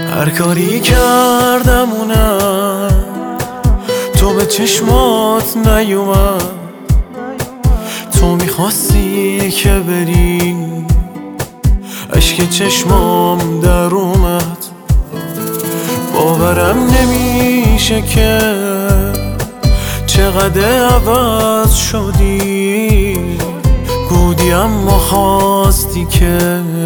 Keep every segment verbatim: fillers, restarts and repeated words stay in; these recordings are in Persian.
هر کاری کردم اونم تو به چشمات نیومد. تو میخواستی که بری، اشک چشمام در اومد. باورم نمیشه که چقدر عوض شدی. بودی اما خواستی که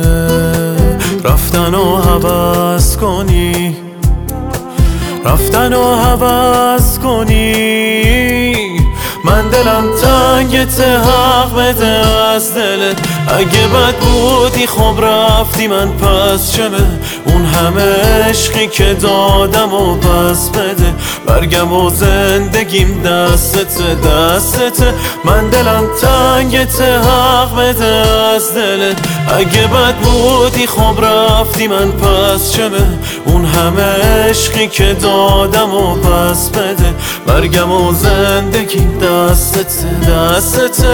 رفتن و عوض کنی، رفتن و عوض کنی. من دلم تنگت، حق بده از دلت. اگه بد بودی خب رفتی، من پس چمه؟ اون همه عشقی که دادم و پس بده. برگم و زندگیم دستت دستت. من دلم تنگت، حق بده از دلت. اگه بد بودی خب رفتی، من پس چمه؟ اون همه عشقی که دادم و پس بده. برگم و زندگیم دستت دستت.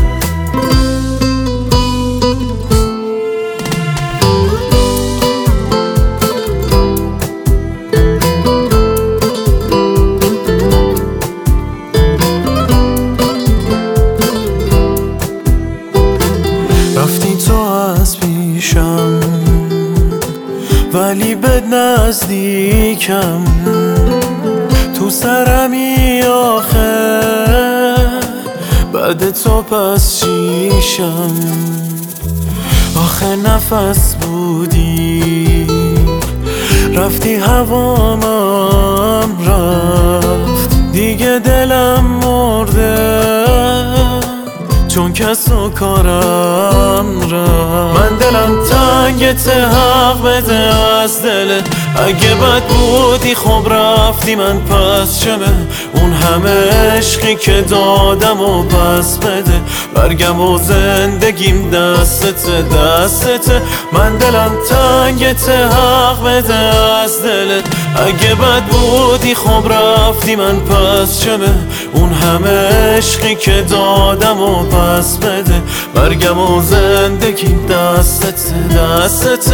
رفتی تو از پیشم ولی به نزدیکم. تو سرمی آخه بعد تو پس چیشم. آخه نفس بودی رفتی، هوامم رفت. دیگه دلم مرده چون کس و کارم رفت. من دلم تنگت، حق بده از دلت. اگه بد بودی خب رفتی، من پس چمه؟ اون همه عشقی که دادم و پس بده. برگم و زندگیم دستت دستت. من دلم تنگت، حق بده از دلت. اگه بد بودی خب رفتی، من پس چمه؟ اون همه عشقی که دادم و پس بده. برگم و زندگیم دستت دستت.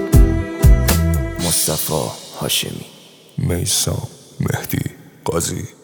مصطفی هاشمی. میثم مهدی قاضی.